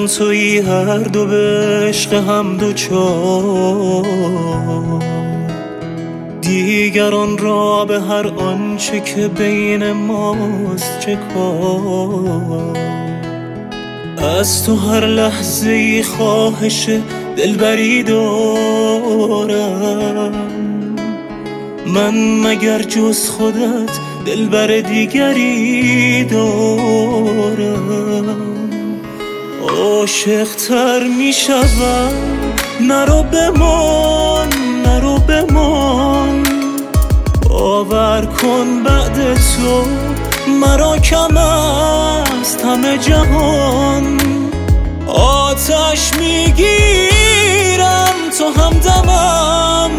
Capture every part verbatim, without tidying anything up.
تویی هر دو به عشق هم دو چار، دیگران را به هر آنچه که بین ماست چه کار. از تو هر لحظه ای خواهش دلبری دارم، من مگر جز خودت دلبر دیگری دارم. عاشق تر می شدم، نرو بمان نرو بمان، باور کن بعد تو مرا کم است همه جهان. آتش میگیرم تو همدمم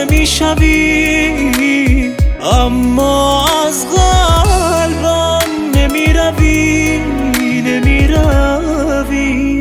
نمیشوی، اما از قلبم نمیروی نمیروی.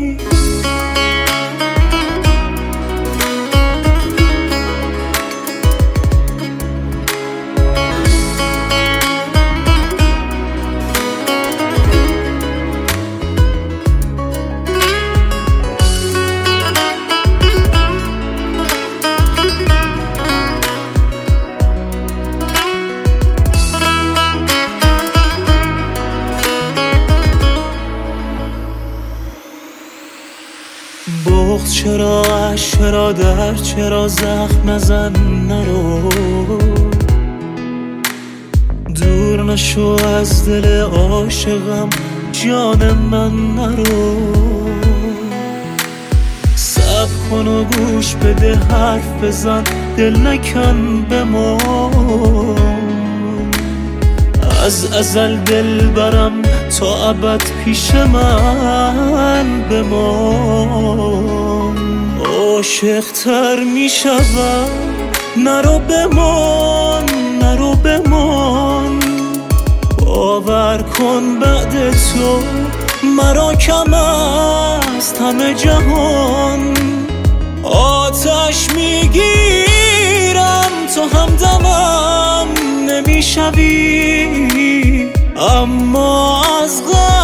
بغض چرا، عشق چرا، درد چرا، زخم نزن نرو، دور نشو از دل عاشقم جان من نرو. صبر کن و گوش بده حرف بزن دل نکن بمان، از ازل دل برم تا ابد پیش من بمان. عاشق تر می شدم، نرو بمان نرو بمان، باور کن بعد تو مرا کم است همه جهان. آتش می گیرم تو همدمم نمیشوی، اما از غم